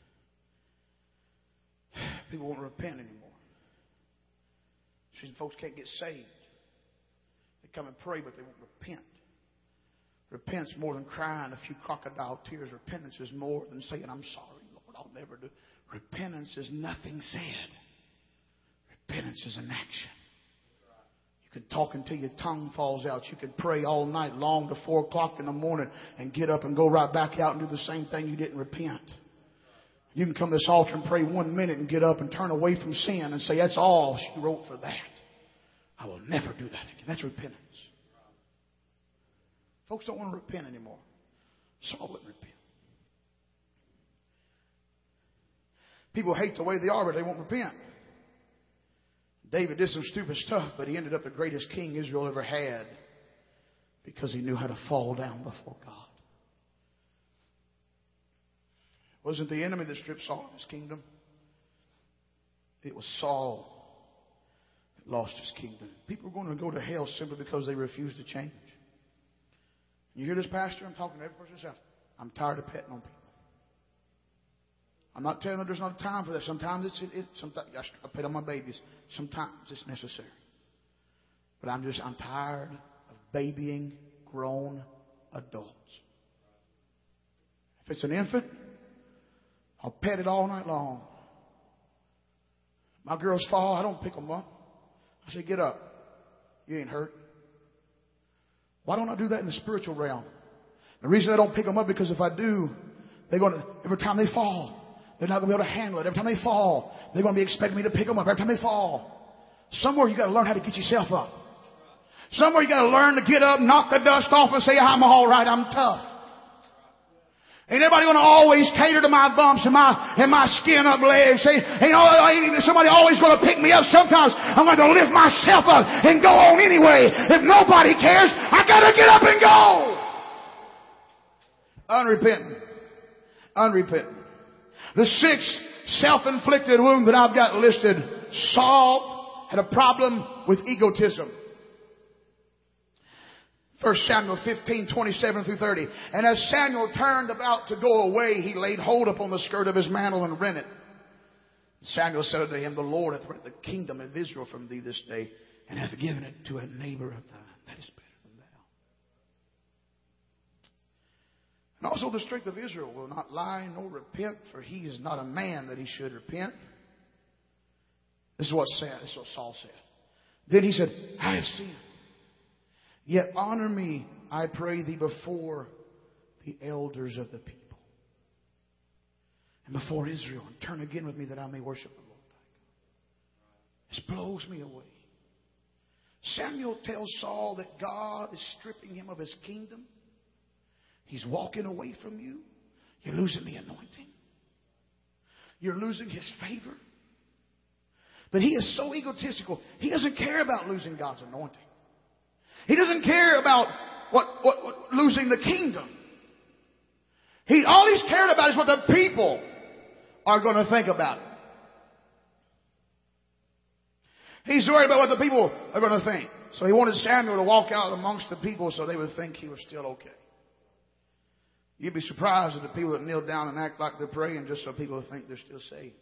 A: People won't repent anymore. See, folks can't get saved. They come and pray, but they won't repent. Repent's more than crying a few crocodile tears. Repentance is more than saying, I'm sorry, Lord, I'll never do. Repentance is nothing said. Repentance is an action. You can talk until your tongue falls out. You can pray all night long to 4 o'clock in the morning and get up and go right back out and do the same thing. You didn't repent. You can come to this altar and pray 1 minute and get up and turn away from sin and say, that's all she wrote for that. I will never do that again. That's repentance. Folks don't want to repent anymore. Saul wouldn't repent. People hate the way they are, but they won't repent. David did some stupid stuff, but he ended up the greatest king Israel ever had because he knew how to fall down before God. It wasn't the enemy that stripped Saul of his kingdom. It was Saul that lost his kingdom. People are going to go to hell simply because they refuse to change. You hear this, Pastor? I'm talking to every person else. I'm tired of petting on people. I'm not telling you there's not a time for that. Sometimes sometimes I pet on my babies. Sometimes it's necessary. But I'm tired of babying grown adults. If it's an infant, I'll pet it all night long. My girls fall, I don't pick them up. I say, get up. You ain't hurt. Why don't I do that in the spiritual realm? The reason I don't pick them up because if I do, every time they fall, they're not going to be able to handle it. Every time they fall, they're going to be expecting me to pick them up. Every time they fall. Somewhere you got to learn how to get yourself up. Somewhere you got to learn to get up, knock the dust off and say, I'm all right, I'm tough. Ain't everybody going to always cater to my bumps and my skin up legs. Ain't somebody always going to pick me up. Sometimes I'm going to lift myself up and go on anyway. If nobody cares, I got to get up and go. Unrepentant. The sixth self-inflicted wound that I've got listed, Saul had a problem with egotism. 1 Samuel 15:27-30. And as Samuel turned about to go away, he laid hold upon the skirt of his mantle and rent it. Samuel said unto him, the Lord hath rent the kingdom of Israel from thee this day, and hath given it to a neighbor of thine. That is better than thou. And also the strength of Israel will not lie nor repent, for he is not a man that he should repent. This is what Saul said. Then he said, I have sinned. Yet honor me, I pray thee, before the elders of the people and before Israel, and turn again with me that I may worship the Lord thy God. This blows me away. Samuel tells Saul that God is stripping him of his kingdom. He's walking away from you. You're losing the anointing. You're losing his favor. But he is so egotistical. He doesn't care about losing God's anointing. He doesn't care about what losing the kingdom. All he's cared about is what the people are going to think about it. He's worried about what the people are going to think. So he wanted Samuel to walk out amongst the people so they would think he was still okay. You'd be surprised at the people that kneel down and act like they're praying just so people think they're still saved.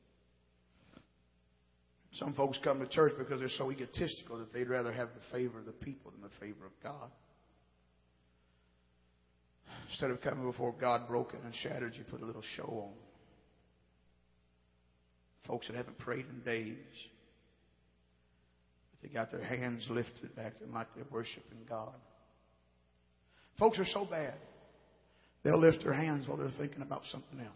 A: Some folks come to church because they're so egotistical that they'd rather have the favor of the people than the favor of God. Instead of coming before God broken and shattered, you put a little show on. Folks that haven't prayed in days, they got their hands lifted back to them like they're worshiping God. Folks are so bad, they'll lift their hands while they're thinking about something else.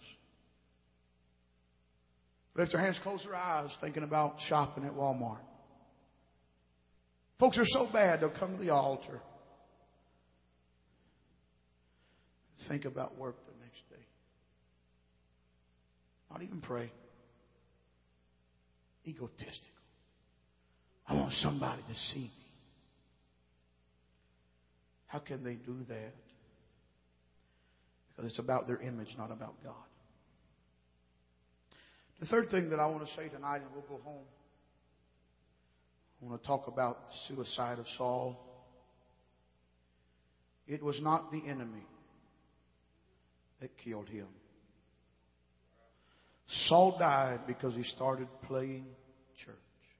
A: Lift their hands, close their eyes, thinking about shopping at Walmart. Folks are so bad, they'll come to the altar, think about work the next day. Not even pray. Egotistical. I want somebody to see me. How can they do that? Because it's about their image, not about God. The third thing that I want to say tonight, and we'll go home, I want to talk about the suicide of Saul. It was not the enemy that killed him. Saul died because he started playing church.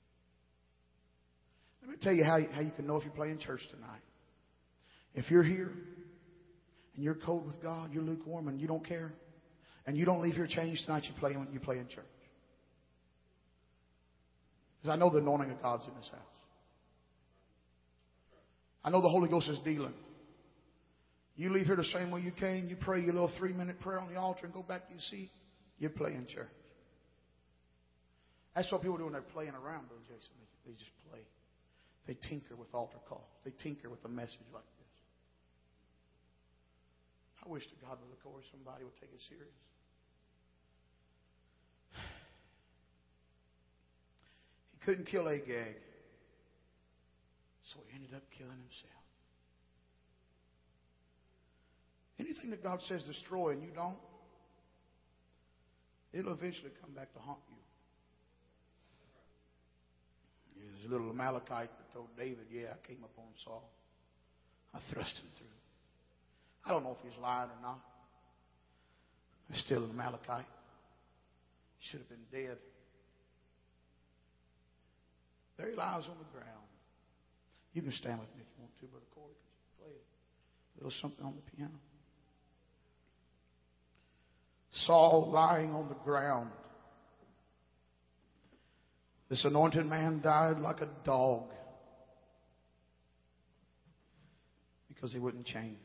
A: Let me tell you how you can know if you're playing church tonight. If you're here and you're cold with God, you're lukewarm and you don't care, and you don't leave here changed tonight, you play in church. Because I know the anointing of God's in this house. I know the Holy Ghost is dealing. You leave here the same way you came, you pray your little 3-minute prayer on the altar and go back to your seat, you're playing church. That's what people do when they're playing around, though, Jason. They just play. They tinker with altar calls. They tinker with a message like this. I wish to God with the Lord somebody would take it serious. He couldn't kill Agag, so he ended up killing himself. Anything that God says destroy and you don't, it'll eventually come back to haunt you. There's a little Amalekite that told David, yeah, I came up on Saul. I thrust him through. I don't know if he's lying or not. He's still an Amalekite. He should have been dead. There he lies on the ground. You can stand with me if you want to, Brother Corey. Play a little something on the piano. Saul lying on the ground. This anointed man died like a dog because he wouldn't change.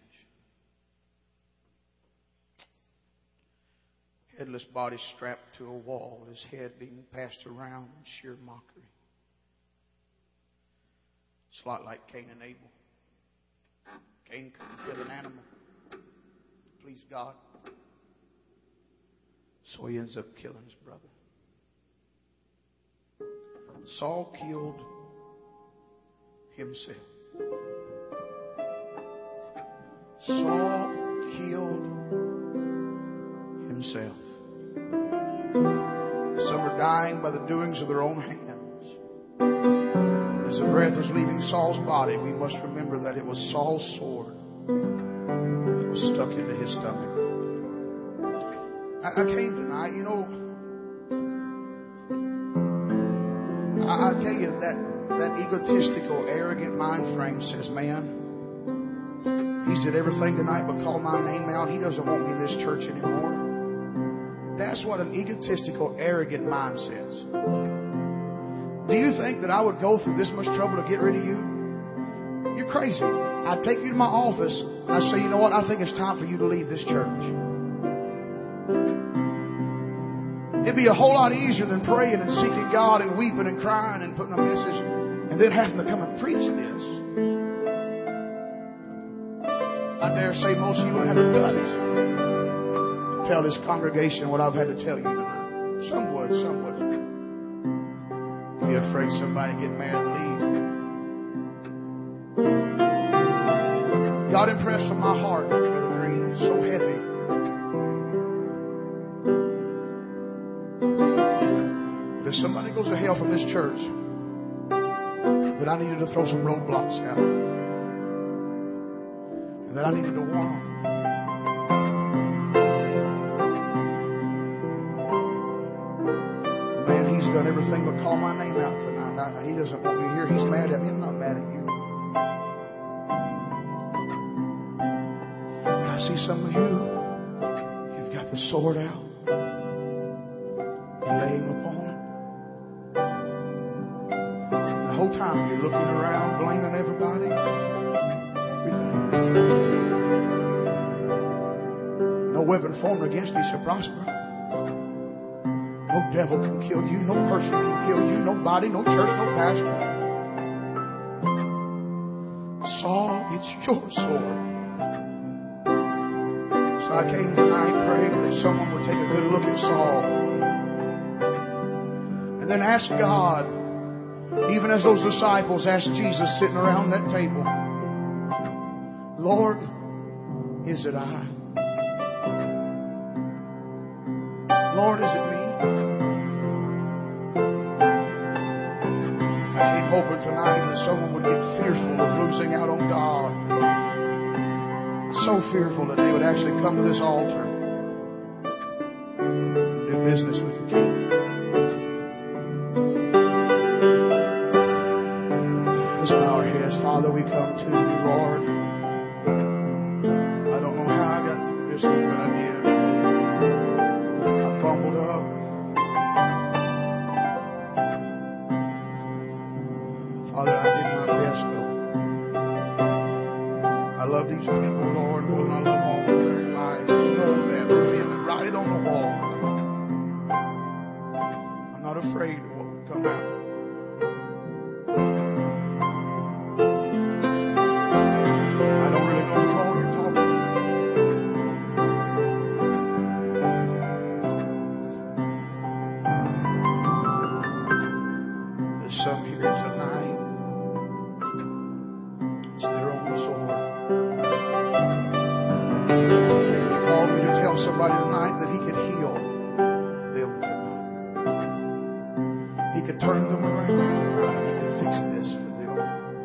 A: Headless body strapped to a wall, his head being passed around in sheer mockery. It's a lot like Cain and Abel. Cain couldn't kill an animal to please God, so he ends up killing his brother. Saul killed himself. Saul killed himself. Some are dying by the doings of their own hands. As the breath was leaving Saul's body, we must remember that it was Saul's sword that was stuck into his stomach. I came tonight, I tell you that egotistical, arrogant mind frame says, man, he's did everything tonight but call my name out. He doesn't want me in this church anymore. That's what an egotistical, arrogant mind says. Do you think that I would go through this much trouble to get rid of you? You're crazy. I'd take you to my office and I'd say, you know what? I think it's time for you to leave this church. It'd be a whole lot easier than praying and seeking God and weeping and crying and putting a message and then having to come and preach this. I dare say most of you wouldn't have the guts to tell this congregation what I've had to tell you tonight. Some would, some wouldn't. You'd be afraid somebody get mad and leave. God impressed on my heart, Brother Green, so heavy. If somebody goes to hell from this church, that I needed to throw some roadblocks out. And that I needed to warn them. Man, he's done everything but call my name out tonight. He doesn't want me here. He's mad at me. I'm not mad at you. I see some of you, you've got the sword out, laying upon it. The whole time you're looking around, blaming everybody. No weapon formed against thee shall prosper. No devil can kill you. No person can kill you. Nobody, no church, no pastor. Saul, it's your sword. So I came tonight praying that someone would take a good look at Saul. And then ask God, even as those disciples asked Jesus sitting around that table, Lord, is it I? Lord, is it me? I came hoping tonight that someone would get fearful of losing out on God. So fearful that they would actually come to this altar and do business with the King. Let's bow our heads. Father, we come to you, Lord. I don't know how I got through this one, but I did. I bumbled up. Father, I did my best, though. I love these people, Lord, more than I love all their very lives. You know that. I feel it right on the wall. I'm not afraid of what will come out. I don't really know who all you're talking to. There's some here tonight. It's their own sword. He called me to tell somebody tonight that he could heal them tonight. He could turn them around tonight. He could fix this for them.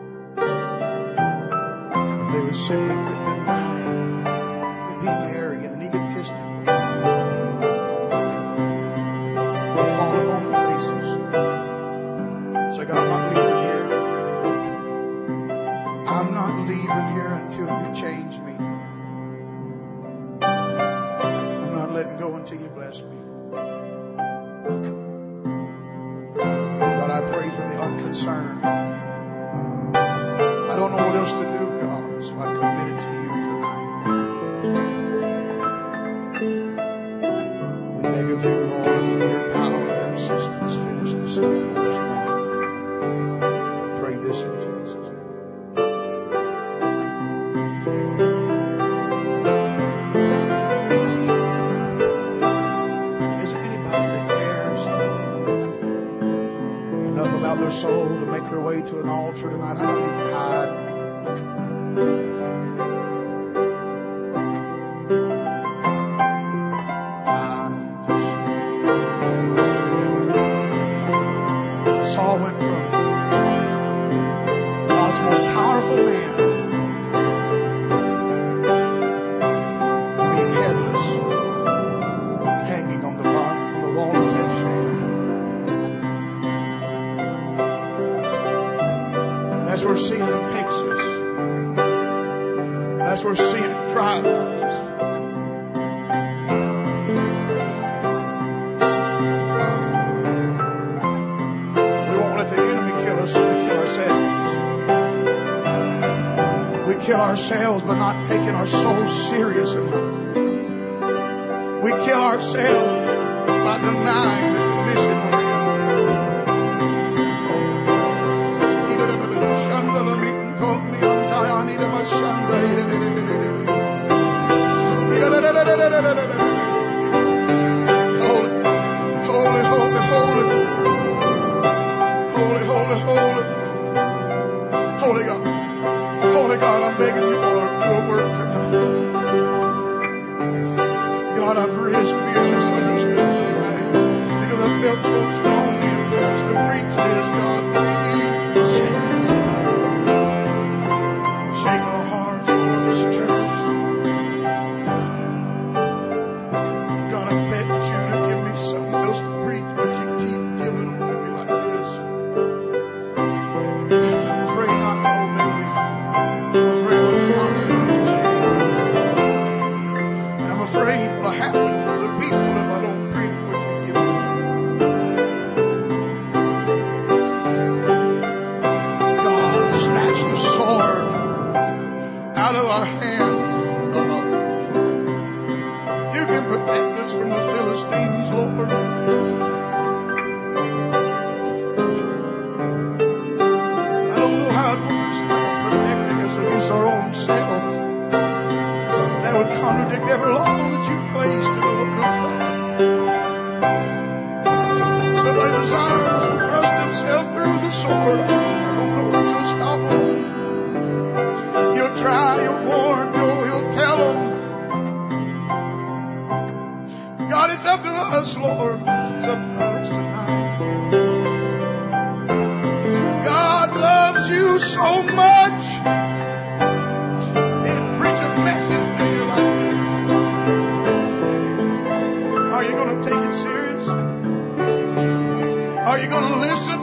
A: If they would simply quit their mind, quit being arrogant and egotistical, and fall upon their faces. So God, I'm not leaving here. I'm not leaving here until you change me. I'm not letting go until you bless me. God, I pray for the unconcerned. I don't know what else to do, God, so I commit it to you tonight. We beg of you, Lord, with your power and your assistance, finish this thing for us now. I pray this in Jesus' name. Is there anybody that cares enough about their soul to make their way to an altar tonight? I know you can hide. Saul went from God's most powerful man being headless, hanging on the wall of Bethshan. That's where sin takes us. That's where sin drives us. We won't let the enemy kill us, so we kill ourselves. We kill ourselves by not taking our souls serious enough. We kill ourselves by denying the commission we're in. Holy, holy, holy, holy. Holy, holy, holy. Holy God. Holy God, I'm begging you, Lord, do a work God, I've risked being misunderstood tonight because I felt so strongly influenced to preach this, God. Please shake our hearts, Lord, this church. God, I beg you to give me something else to preach, but you keep giving them to me like this. I'm afraid not to obey you. I'm afraid what the consequences are. And I'm afraid what'll happen to the people if I don't preach what you give me. God, snatch the sword out of our hands. You can protect us from the Philistines, Lord. I don't know how it works about protecting us against our own self. That would contradict every law that you placed in the Word of God. Somebody desires to thrust himself through the sword. I don't know if you'll stop him. You'll try, you'll warn, you'll tell them. God, it's up to us, Lord. It's up to us tonight. God loves you so much. He'd preach a message to you like this. Are you going to take it serious? Are you going to listen